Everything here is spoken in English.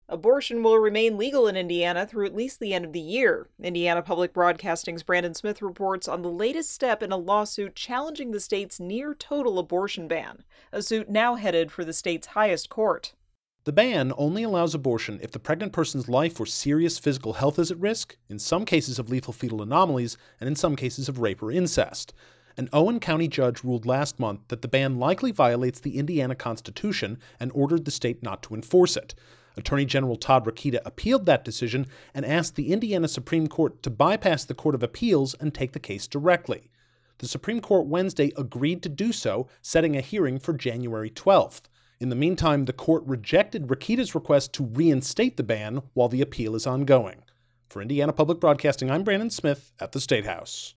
Abortion will remain legal in Indiana through at least the end of the year. Indiana Public Broadcasting's Brandon Smith reports on the latest step in a lawsuit challenging the state's near-total abortion ban, a suit now headed for the state's highest court. The ban only allows abortion if the pregnant person's life or serious physical health is at risk, in some cases of lethal fetal anomalies, and in some cases of rape or incest. An Owen County judge ruled last month that the ban likely violates the Indiana Constitution and ordered the state not to enforce it. Attorney General Todd Rokita appealed that decision and asked the Indiana Supreme Court to bypass the Court of Appeals and take the case directly. The Supreme Court Wednesday agreed to do so, setting a hearing for January 12th. In the meantime, the court rejected Rokita's request to reinstate the ban while the appeal is ongoing. For Indiana Public Broadcasting, I'm Brandon Smith at the State House.